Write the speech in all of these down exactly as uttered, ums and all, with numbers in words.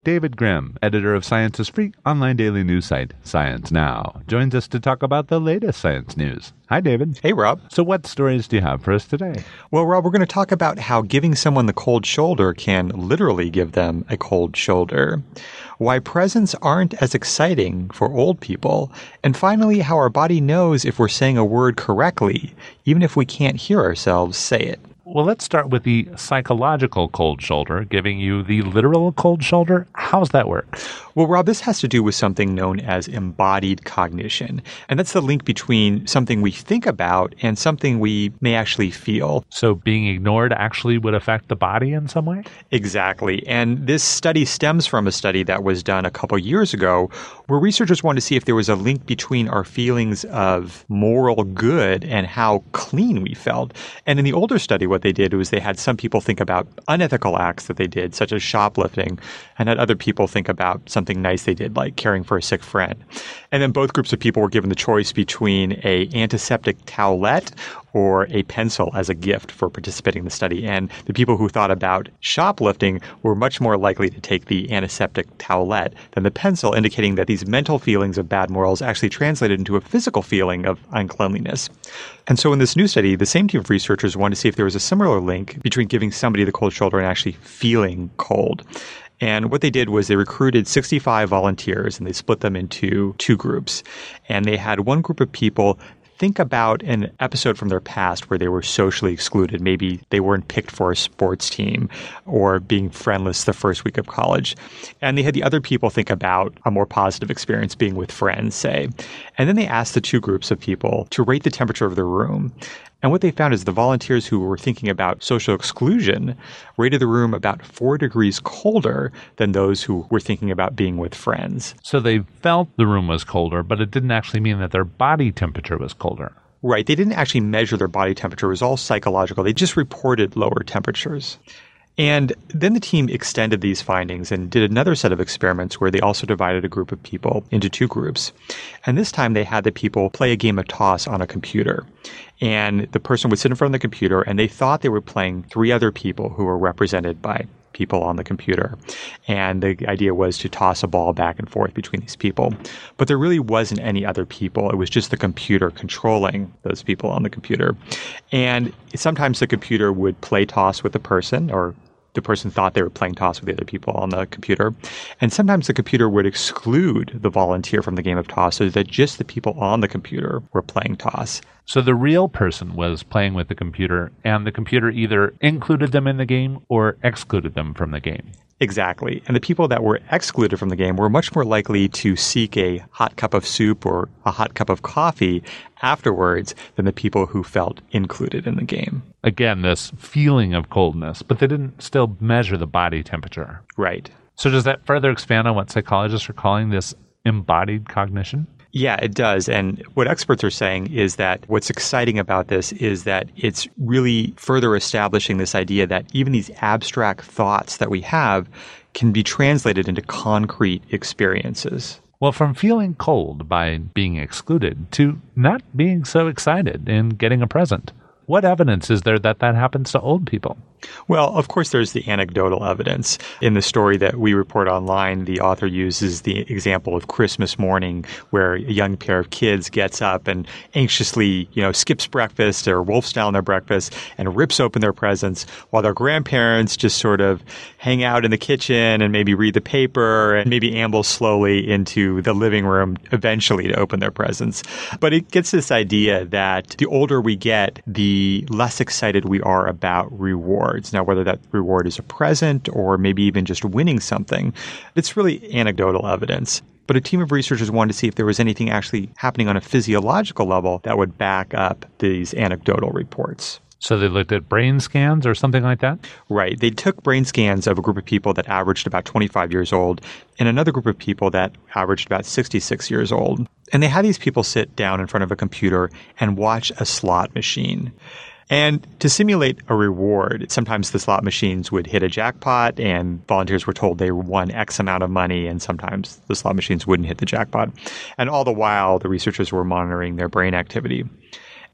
David Grimm, editor of Science is Free, online daily news site Science Now, joins us to talk about the latest science news. Hi, David. Hey, Rob. So what stories do you have for us today? Well, Rob, we're going to talk about how giving someone the cold shoulder can literally give them a cold shoulder, why presents aren't as exciting for old people, and finally, how our body knows if we're saying a word correctly, even if we can't hear ourselves say it. Well, let's start with the psychological cold shoulder, giving you the literal cold shoulder. How's that work? Well, Rob, this has to do with something known as embodied cognition. And that's the link between something we think about and something we may actually feel. So being ignored actually would affect the body in some way? Exactly. And this study stems from a study that was done a couple years ago where researchers wanted to see if there was a link between our feelings of moral good and how clean we felt. And in the older study, what they did was they had some people think about unethical acts that they did, such as shoplifting, and had other people think about something nice they did, like caring for a sick friend. And then both groups of people were given the choice between a antiseptic towelette or a pencil as a gift for participating in the study. And the people who thought about shoplifting were much more likely to take the antiseptic towelette than the pencil, indicating that these mental feelings of bad morals actually translated into a physical feeling of uncleanliness. And so in this new study, the same team of researchers wanted to see if there was a similar link between giving somebody the cold shoulder and actually feeling cold. And what they did was they recruited sixty-five volunteers and they split them into two groups. And they had one group of people think about an episode from their past where they were socially excluded. Maybe they weren't picked for a sports team or being friendless the first week of college. And they had the other people think about a more positive experience being with friends, say. And then they asked the two groups of people to rate the temperature of the room. And what they found is the volunteers who were thinking about social exclusion rated the room about four degrees colder than those who were thinking about being with friends. So they felt the room was colder, but it didn't actually mean that their body temperature was colder. Right. They didn't actually measure their body temperature. It was all psychological. They just reported lower temperatures. And then the team extended these findings and did another set of experiments where they also divided a group of people into two groups. And this time they had the people play a game of toss on a computer. And the person would sit in front of the computer and they thought they were playing three other people who were represented by people on the computer. And the idea was to toss a ball back and forth between these people. But there really wasn't any other people. It was just the computer controlling those people on the computer. And sometimes the computer would play toss with the person, or the person thought they were playing toss with the other people on the computer. And sometimes the computer would exclude the volunteer from the game of toss so that just the people on the computer were playing toss. So the real person was playing with the computer, and the computer either included them in the game or excluded them from the game. Exactly. And the people that were excluded from the game were much more likely to seek a hot cup of soup or a hot cup of coffee afterwards than the people who felt included in the game. Again, this feeling of coldness, but they didn't still measure the body temperature. Right. So does that further expand on what psychologists are calling this embodied cognition? Yeah, it does. And what experts are saying is that what's exciting about this is that it's really further establishing this idea that even these abstract thoughts that we have can be translated into concrete experiences. Well, from feeling cold by being excluded to not being so excited and getting a present. What evidence is there that that happens to old people? Well, of course, there's the anecdotal evidence. In the story that we report online, the author uses the example of Christmas morning, where a young pair of kids gets up and anxiously, you know, skips breakfast or wolfs down their breakfast and rips open their presents, while their grandparents just sort of hang out in the kitchen and maybe read the paper and maybe amble slowly into the living room eventually to open their presents. But it gets this idea that the older we get, the less excited we are about reward. Now, whether that reward is a present or maybe even just winning something, it's really anecdotal evidence. But a team of researchers wanted to see if there was anything actually happening on a physiological level that would back up these anecdotal reports. So they looked at brain scans or something like that? Right. They took brain scans of a group of people that averaged about twenty-five years old and another group of people that averaged about sixty-six years old. And they had these people sit down in front of a computer and watch a slot machine. And to simulate a reward, sometimes the slot machines would hit a jackpot and volunteers were told they won X amount of money, and sometimes the slot machines wouldn't hit the jackpot. And all the while, the researchers were monitoring their brain activity.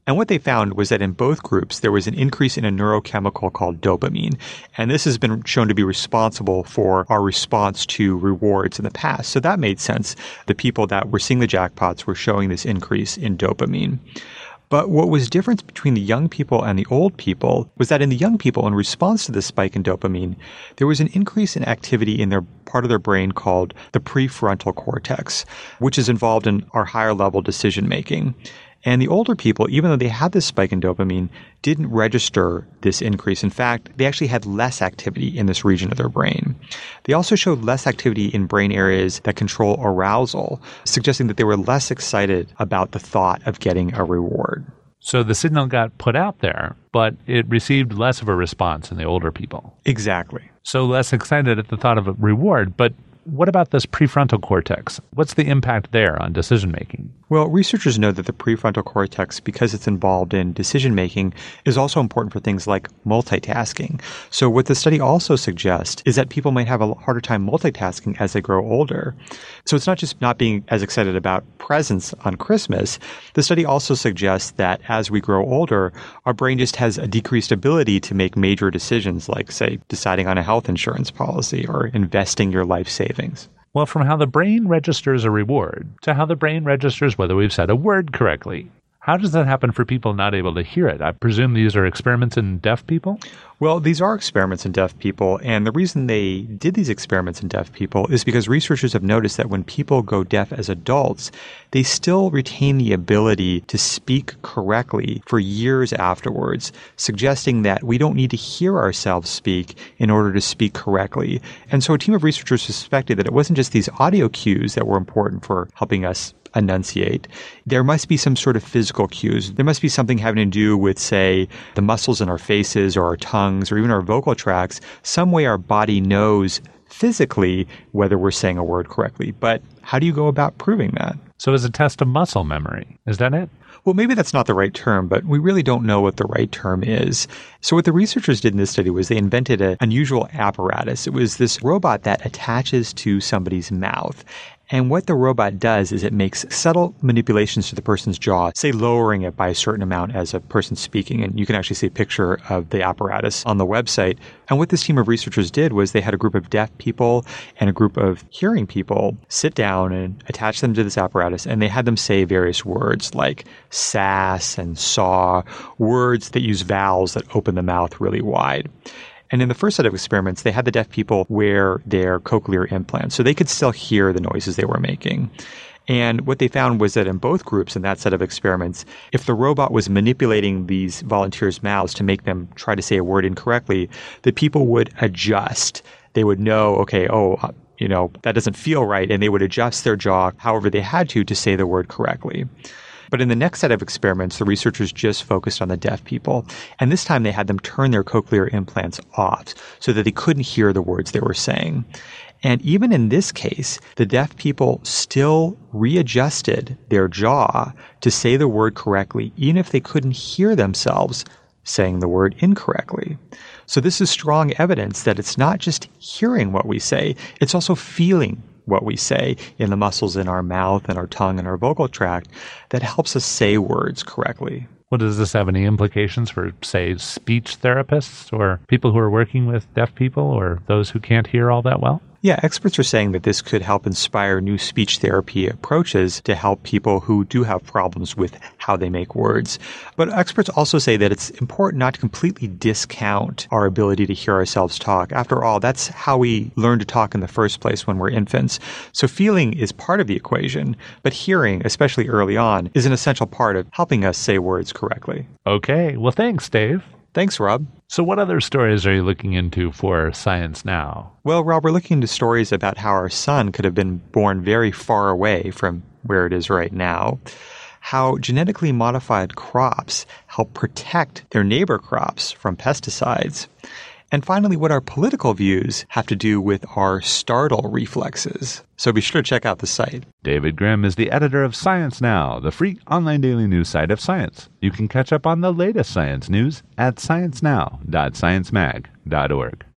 And what they found was that in both groups, there was an increase in a neurochemical called dopamine. And this has been shown to be responsible for our response to rewards in the past. So that made sense. The people that were seeing the jackpots were showing this increase in dopamine. But what was different between the young people and the old people was that in the young people, in response to this spike in dopamine, there was an increase in activity in their part of their brain called the prefrontal cortex, which is involved in our higher level decision making. And the older people, even though they had this spike in dopamine, didn't register this increase. In fact, they actually had less activity in this region of their brain. They also showed less activity in brain areas that control arousal, suggesting that they were less excited about the thought of getting a reward. So the signal got put out there, but it received less of a response in the older people. Exactly. So less excited at the thought of a reward, but what about this prefrontal cortex? What's the impact there on decision making? Well, researchers know that the prefrontal cortex, because it's involved in decision making, is also important for things like multitasking. So what the study also suggests is that people might have a harder time multitasking as they grow older. So it's not just not being as excited about presents on Christmas. The study also suggests that as we grow older, our brain just has a decreased ability to make major decisions like, say, deciding on a health insurance policy or investing your life savings. Well, from how the brain registers a reward to how the brain registers whether we've said a word correctly. How does that happen for people not able to hear it? I presume these are experiments in deaf people? Well, these are experiments in deaf people, and the reason they did these experiments in deaf people is because researchers have noticed that when people go deaf as adults, they still retain the ability to speak correctly for years afterwards, suggesting that we don't need to hear ourselves speak in order to speak correctly. And so a team of researchers suspected that it wasn't just these audio cues that were important for helping us enunciate. There must be some sort of physical cues. There must be something having to do with, say, the muscles in our faces or our tongues or even our vocal tracts, some way our body knows physically whether we're saying a word correctly. But how do you go about proving that? So it's a test of muscle memory. Is that it? Well, maybe that's not the right term, but we really don't know what the right term is. So what the researchers did in this study was they invented an unusual apparatus. It was this robot that attaches to somebody's mouth. And what the robot does is it makes subtle manipulations to the person's jaw, say lowering it by a certain amount as a person's speaking. And you can actually see a picture of the apparatus on the website. And what this team of researchers did was they had a group of deaf people and a group of hearing people sit down and attach them to this apparatus. And they had them say various words like sass and saw, words that use vowels that open the mouth really wide. And in the first set of experiments, they had the deaf people wear their cochlear implants, so they could still hear the noises they were making. And what they found was that in both groups in that set of experiments, if the robot was manipulating these volunteers' mouths to make them try to say a word incorrectly, the people would adjust. They would know, okay, oh, you know, that doesn't feel right, and they would adjust their jaw however they had to to say the word correctly. But in the next set of experiments, the researchers just focused on the deaf people. And this time they had them turn their cochlear implants off so that they couldn't hear the words they were saying. And even in this case, the deaf people still readjusted their jaw to say the word correctly, even if they couldn't hear themselves saying the word incorrectly. So this is strong evidence that it's not just hearing what we say, it's also feeling what we say in the muscles in our mouth and our tongue and our vocal tract that helps us say words correctly. Well, does this have any implications for, say, speech therapists or people who are working with deaf people or those who can't hear all that well? Yeah, experts are saying that this could help inspire new speech therapy approaches to help people who do have problems with how they make words. But experts also say that it's important not to completely discount our ability to hear ourselves talk. After all, that's how we learn to talk in the first place when we're infants. So feeling is part of the equation, but hearing, especially early on, is an essential part of helping us say words correctly. Okay, well, thanks, Dave. Thanks, Rob. So what other stories are you looking into for Science Now? Well, Rob, we're looking into stories about how our sun could have been born very far away from where it is right now, how genetically modified crops help protect their neighbor crops from pesticides, and finally, what our political views have to do with our startle reflexes. So be sure to check out the site. David Grimm is the editor of Science Now, the free online daily news site of science. You can catch up on the latest science news at science now dot science mag dot org.